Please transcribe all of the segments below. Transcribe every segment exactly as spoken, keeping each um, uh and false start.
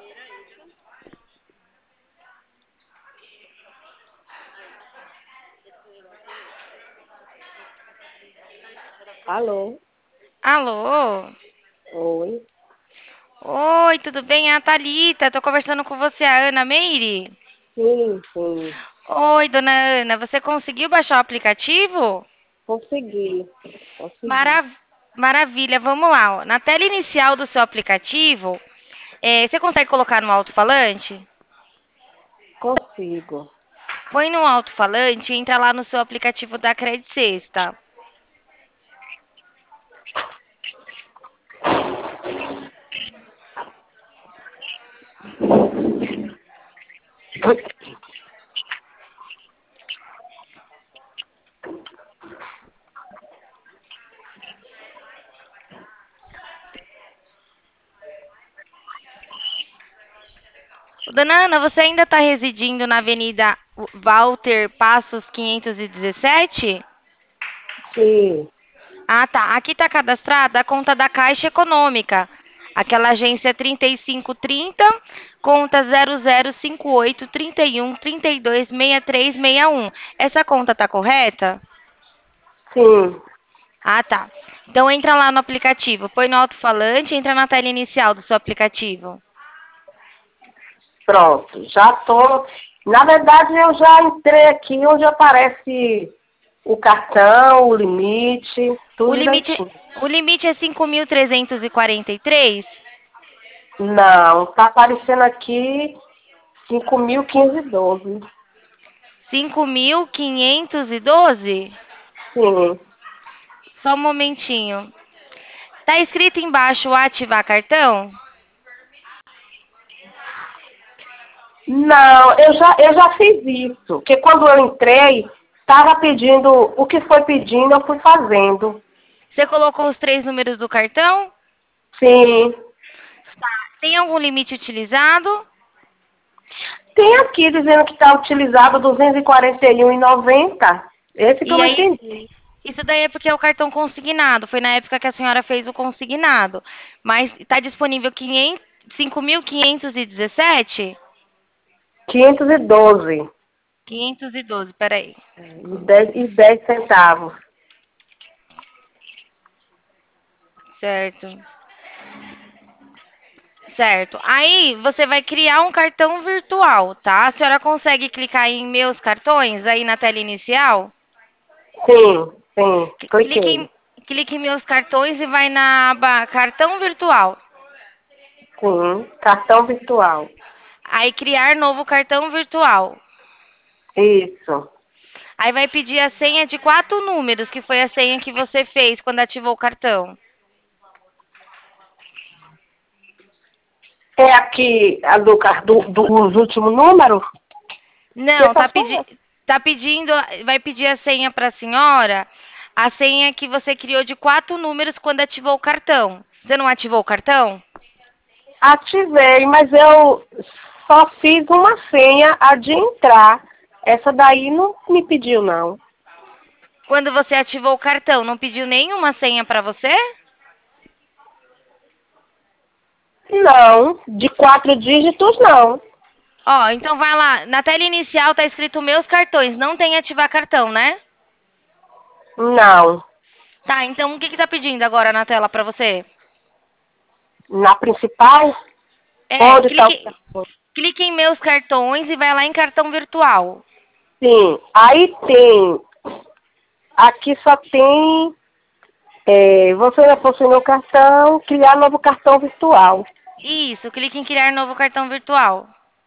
Alô? Alô? Oi? Oi, tudo bem? É a Thalita. Tô conversando com você, a Ana Meire. Sim, sim. Oi, dona Ana, você conseguiu baixar o aplicativo? Consegui. Consegui. Marav- Maravilha, vamos lá. Ó. Na tela inicial do seu aplicativo, eh, você consegue colocar no alto-falante? Consigo. Põe no alto-falante e entra lá no seu aplicativo da Credit Sexta. Dona Ana, você ainda está residindo na Avenida Walter Passos quinhentos e dezessete? Sim. Ah, tá. Aqui está cadastrada a conta da Caixa Econômica. Aquela agência trinta e cinco trinta, conta zero zero cinco oito trinta e um trinta e dois sessenta e três sessenta e um. Essa conta tá correta? Sim. Ah, tá. Então entra lá no aplicativo, põe no alto-falante, entra na tela inicial do seu aplicativo. Pronto. Já tô. Na verdade, eu já entrei aqui onde aparece o cartão, o limite, O tudo limite, direitinho. o limite é cinco mil trezentos e quarenta e três? Não, tá aparecendo aqui cinco mil quinze e doze. cinco mil quinhentos e doze? Sim. Só um momentinho. Tá escrito embaixo ativar cartão? Não, eu já, eu já fiz isso. Porque quando eu entrei, estava pedindo, o que foi pedindo, eu fui fazendo. Você colocou os três números do cartão? Sim. Tem algum limite utilizado? Tem aqui dizendo que está utilizado duzentos e quarenta e um reais e noventa centavos. Esse que eu E não aí, entendi. isso daí é porque é o cartão consignado. Foi na época que a senhora fez o consignado. Mas está disponível quinhentos, cinco mil quinhentos e dezessete? quinhentos e doze quinhentos e doze, peraí. e dez e dez centavos. Certo. Certo. Aí você vai criar um cartão virtual, tá? A senhora consegue clicar em meus cartões aí na tela inicial? Sim, sim, Cl- Clique cliquei. em, clique em meus cartões e vai na aba cartão virtual. Sim, cartão virtual. Aí criar novo cartão virtual. Isso. Aí vai pedir a senha de quatro números, que foi a senha que você fez quando ativou o cartão. É aqui a do, car- do, dos últimos números? Que Não, só tá, são... pedi tá pedindo, vai pedir a senha para a senhora, a senha que você criou de quatro números quando ativou o cartão. Você não ativou o cartão? Ativei, mas eu só fiz uma senha, a de entrar. Essa daí não me pediu, não. Quando você ativou o cartão, não pediu nenhuma senha para você? Não, de quatro dígitos, não. Ó, então vai lá, na tela inicial tá escrito meus cartões, não tem ativar cartão, né? Não. Tá, então o que que tá pedindo agora na tela para você? Na principal, É, onde está o clique, cartão? clique em meus cartões e vai lá em cartão virtual. Sim, aí tem. Aqui só tem. É, você já possui o cartão, criar novo cartão virtual. Isso, clique em criar novo cartão virtual.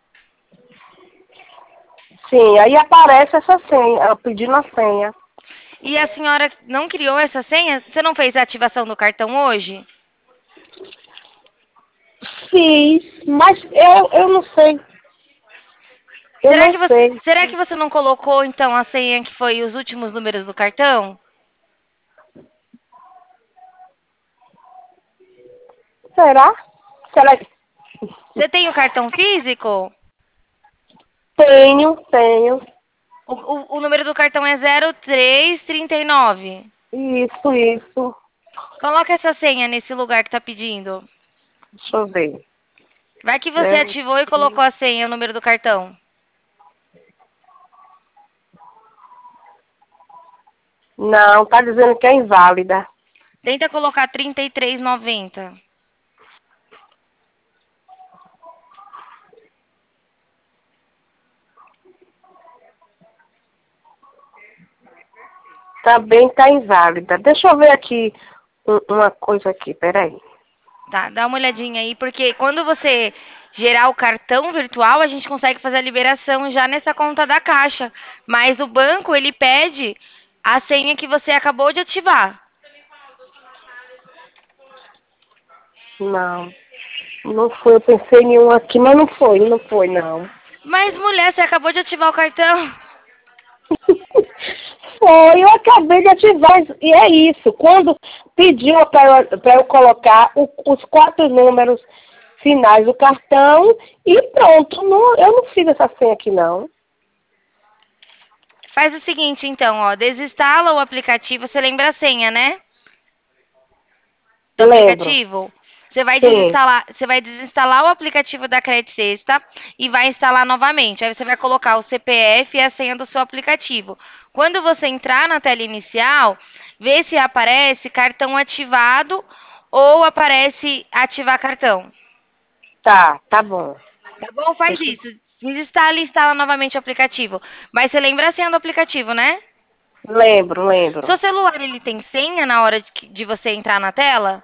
Sim, aí aparece essa senha, eu pedindo a senha. E a senhora não criou essa senha? Você não fez a ativação do cartão hoje? Fiz, mas eu, eu não sei. Eu Será não que você, sei. será que você não colocou então a senha que foi os últimos números do cartão? Será? Será que Você tem o cartão físico? tenho, tenho. O, o, o número do cartão é zero três trinta e nove. Isso, isso. Coloca essa senha nesse lugar que tá pedindo. Deixa eu ver. Vai que você Zero, ativou e colocou a senha, o número do cartão. Não, tá dizendo que é inválida. Tenta colocar trinta e três e noventa. Também tá inválida. Deixa eu ver aqui um- uma coisa aqui, peraí. Tá, dá uma olhadinha aí, porque quando você gerar o cartão virtual, a gente consegue fazer a liberação já nessa conta da Caixa. Mas o banco, ele pede a senha que você acabou de ativar. Não, não foi. Eu pensei em um aqui, mas não foi, não foi, não. Mas, mulher, você acabou de ativar o cartão. Foi, eu acabei de ativar. E é isso. Quando pediu para eu, pra eu colocar o- os quatro números finais do cartão e pronto. Não, eu não fiz essa senha aqui, não. Faz o seguinte, então, ó, desinstala o aplicativo, você lembra a senha, né? Do Lembro. aplicativo. Você vai Sim, desinstalar, você vai desinstalar o aplicativo da Credit Sexta e vai instalar novamente. Aí você vai colocar o C P F e a senha do seu aplicativo. Quando você entrar na tela inicial, vê se aparece cartão ativado ou aparece ativar cartão. tá, tá bom. Tá bom? Faz Deixa eu- isso. Desinstala e instala novamente o aplicativo. Mas você lembra a senha do aplicativo, né? Lembro, lembro. Seu celular, ele tem senha na hora de, que- de você entrar na tela?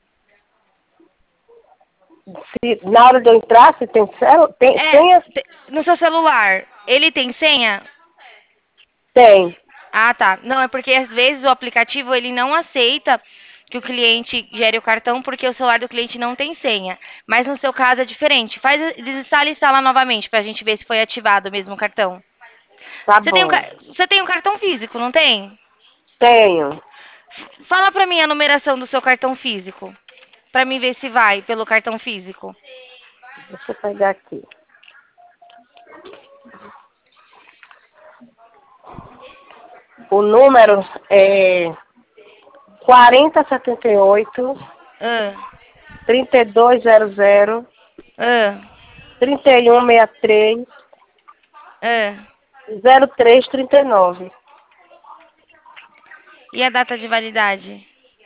Se, na hora de eu entrar, se tem, cel- tem É, senha? te- no seu celular, ele tem senha? Tem. Ah, tá. Não, é porque às vezes o aplicativo ele não aceita que o cliente gere o cartão porque o celular do cliente não tem senha. Mas no seu caso é diferente. Faz, desinstala e instala novamente pra gente ver se foi ativado mesmo o cartão. Tá Você tem um, bom. ca- você tem um cartão físico, não tem? Tenho. Fala pra mim a numeração do seu cartão físico. Pra mim ver se vai pelo cartão físico. Deixa eu pegar aqui. O número é quarenta setenta e oito, Ah, trinta e dois zero zero, ah, trinta e um sessenta e três, ah. zero três trinta e nove. E a data de validade?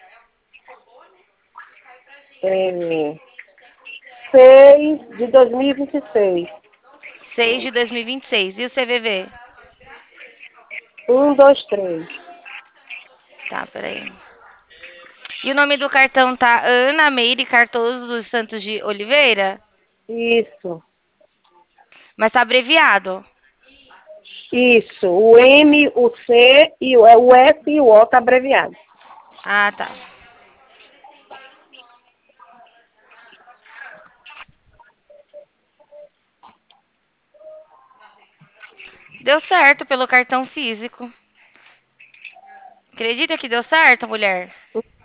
É seis de dois mil e vinte e seis. seis de dois mil e vinte e seis. E o C V V? Um, dois, três. Tá, peraí. E o nome do cartão tá Ana Meire Cardoso dos Santos de Oliveira? Isso. Mas tá abreviado. Isso. O M, o C, e o, é o F e o O tá abreviado. Ah, tá. Deu certo pelo cartão físico. Acredita que deu certo, mulher?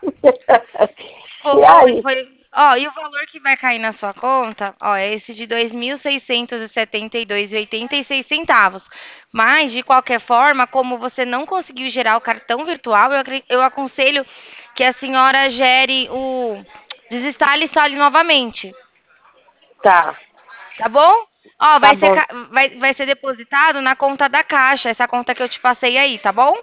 E Foi, aí? foi. Ó, e o valor que vai cair na sua conta, ó, é esse de dois mil seiscentos e setenta e dois e oitenta e seis centavos. Mas, de qualquer forma, como você não conseguiu gerar o cartão virtual, eu, acre- eu aconselho que a senhora gere o desinstale e instale novamente, Tá. tá bom? Ó, Tá vai ser, bom. ca- vai, vai ser depositado na conta da Caixa, essa conta que eu te passei aí, tá bom?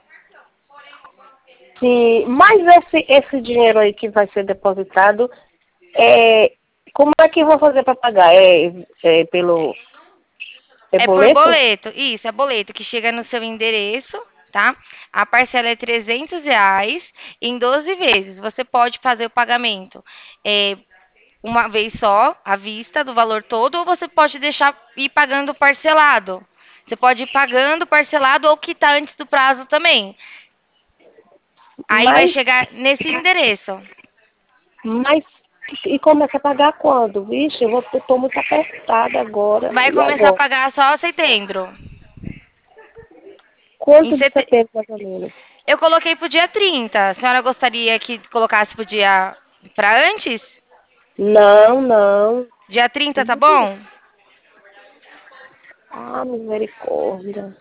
Sim, mas esse, esse dinheiro aí que vai ser depositado, é, como é que eu vou fazer para pagar? É, é pelo é É por boleto? boleto, isso, é boleto que chega no seu endereço, tá? A parcela é trezentos reais em doze vezes. Você pode fazer o pagamento é, uma vez só, à vista do valor todo, ou você pode deixar ir pagando parcelado. Você pode ir pagando parcelado ou quitar antes do prazo também. Aí vai Mas, chegar nesse endereço. mas, e começa a pagar quando? Vixe, eu vou, eu tô muito apertada agora. Vai E começar a agora? pagar só setembro. Em Quanto de sete... setembro, mais ou menos? Eu coloquei pro dia trinta. A senhora gostaria que colocasse pro dia para antes? Não, não. Dia trinta, tá bom? Ah, misericórdia.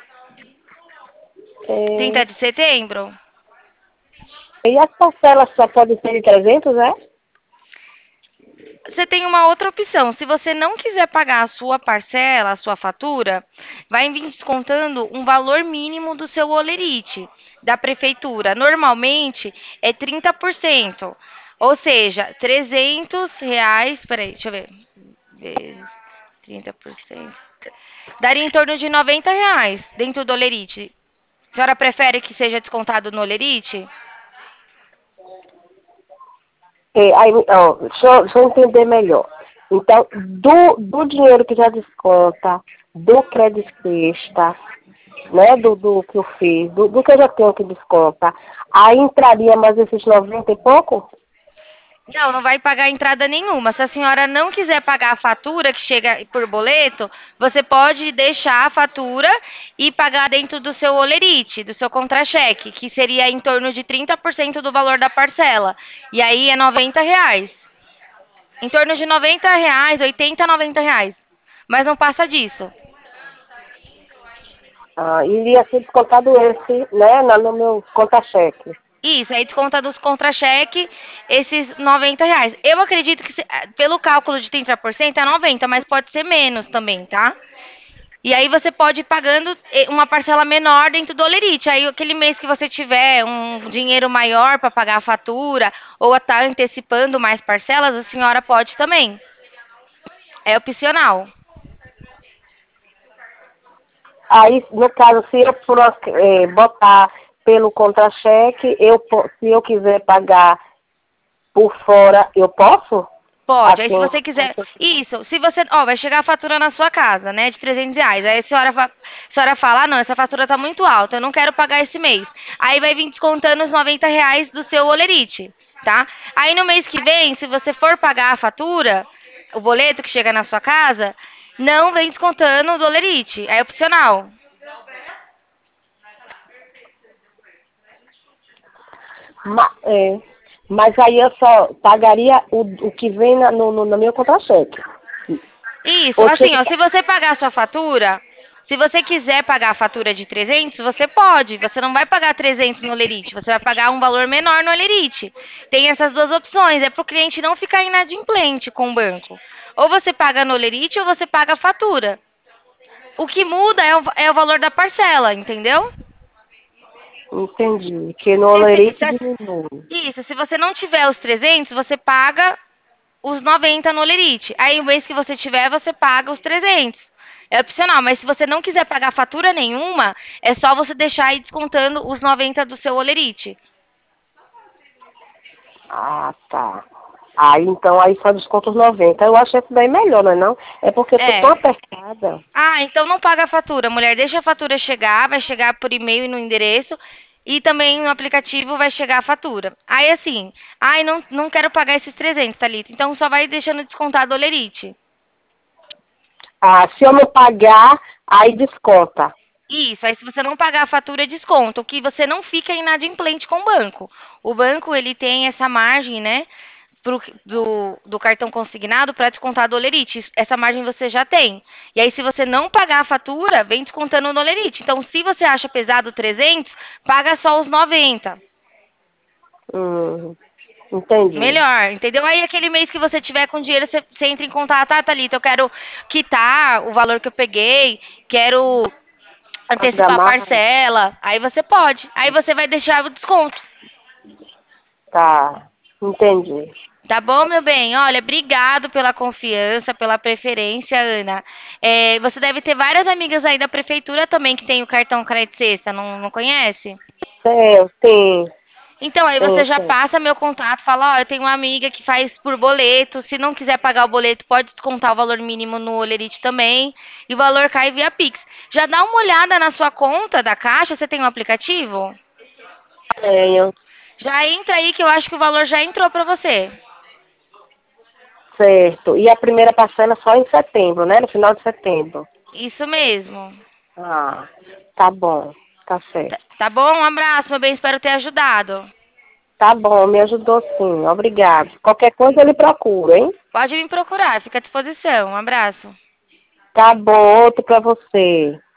É, trinta de setembro? e as parcelas só podem ser de trezentos, é? você tem uma outra opção. Se você não quiser pagar a sua parcela, a sua fatura, vai vir descontando um valor mínimo do seu olerite da prefeitura. Normalmente é trinta por cento. Ou seja, trezentos reais. Peraí, deixa eu ver. Vezes trinta por cento. Daria em torno de noventa reais dentro do olerite. A senhora prefere que seja descontado no olerite? É, aí, ó, deixa, eu, deixa eu entender melhor. Então, do, do dinheiro que já desconta, do crédito sexta, né, do, do que eu fiz, do, do que eu já tenho que desconta, aí entraria mais esses noventa e pouco? Não, não vai pagar entrada nenhuma. Se a senhora não quiser pagar a fatura que chega por boleto, você pode deixar a fatura e pagar dentro do seu olerite, do seu contra-cheque, que seria em torno de trinta por cento do valor da parcela. E aí é noventa reais. Em torno de noventa reais, oitenta, noventa reais. Mas não passa disso. Ah, iria ser descontado esse, né, na- no meu conta-cheque. Isso, aí desconta dos contra-cheque esses noventa reais. Eu acredito que, se- eh, pelo cálculo de trinta por cento, é noventa, mas pode ser menos também, tá? E aí você pode ir pagando eh, uma parcela menor dentro do olerite. Aí aquele mês que você tiver um dinheiro maior para pagar a fatura ou estar antecipando mais parcelas, a senhora pode também. É opcional. Aí, no caso, se eu for, eh, botar pelo contra-cheque, eu, po- se eu quiser pagar por fora, eu posso? Pode. Aí se Assim, você quiser. Isso, se você. Ó, vai chegar a fatura na sua casa, né? De trezentos reais. Aí a senhora, fa... a senhora fala: ah, não, essa fatura tá muito alta, eu não quero pagar esse mês. Aí vai vir descontando os noventa reais do seu olerite, tá? Aí no mês que vem, se você for pagar a fatura, o boleto que chega na sua casa, não vem descontando do olerite. É opcional. ma- é, mas aí eu só pagaria o, o que vem na, no, no, no meu contra-cheque. Isso, Ou assim, ó, seja, se você pagar a sua fatura, se você quiser pagar a fatura de trezentos, você pode. Você não vai pagar trezentos no Olerite, você vai pagar um valor menor no Olerite. Tem essas duas opções, é para o cliente não ficar inadimplente com o banco. Ou você paga no Olerite ou você paga a fatura. O que muda é o, é o valor da parcela, entendeu? entendi, que no Se- se- olerite se- diminui. Isso, se você não tiver os trezentos, você paga os noventa no Olerite. Aí o mês que você tiver, você paga os trezentos. É opcional, mas se você não quiser pagar fatura nenhuma, é só você deixar aí descontando os noventa do seu Olerite. Ah, tá. Aí, então, aí só desconto os noventa. Eu acho esse daí melhor, não é não? É porque eu tô tão É. apertada. Ah, então não paga a fatura, mulher. Deixa a fatura chegar, vai chegar por e-mail e no endereço. E também no aplicativo vai chegar a fatura. Aí assim, ai, não, não quero pagar esses trezentos, Thalita. Então só vai deixando descontado o Olerite. Ah, se eu não pagar, aí desconta. Isso, aí se você não pagar a fatura, desconto, que você não fica inadimplente com o banco. O banco, ele tem essa margem, né, pro, do, do cartão consignado para descontar do Olerite. Essa margem você já tem. E aí, se você não pagar a fatura, vem descontando no Olerite. Então, se você acha pesado trezentos, paga só os noventa. Hum, entendi. Melhor, entendeu? Aí aquele mês que você tiver com dinheiro, você, você entra em contato, ah, Thalita, eu quero quitar o valor que eu peguei, quero antecipar a Pagamar, parcela, aí você pode. Aí você vai deixar o desconto. tá. Entendi. Tá bom, meu bem? Olha, obrigado pela confiança, pela preferência, Ana. É, você deve ter várias amigas aí da prefeitura também que tem o cartão Crédito Sexta, não, não conhece? Tem, tem, Então, aí você tem, já tem. passa meu contato, fala, ó, eu tenho uma amiga que faz por boleto, se não quiser pagar o boleto, pode descontar o valor mínimo no Olerite também, e o valor cai via Pix. Já dá uma olhada na sua conta da Caixa, você tem um aplicativo? Tenho, Já entra aí que eu acho que o valor já entrou pra você. certo. E a primeira parcela só em setembro, né? No final de setembro. Isso mesmo. Ah, tá bom. Tá Tá, certo. tá bom? Um abraço, meu bem, espero ter ajudado. Tá bom, me ajudou sim. Obrigado. Qualquer coisa ele procura, hein? Pode me procurar, fica à disposição. Um abraço. Tá bom, outro pra você.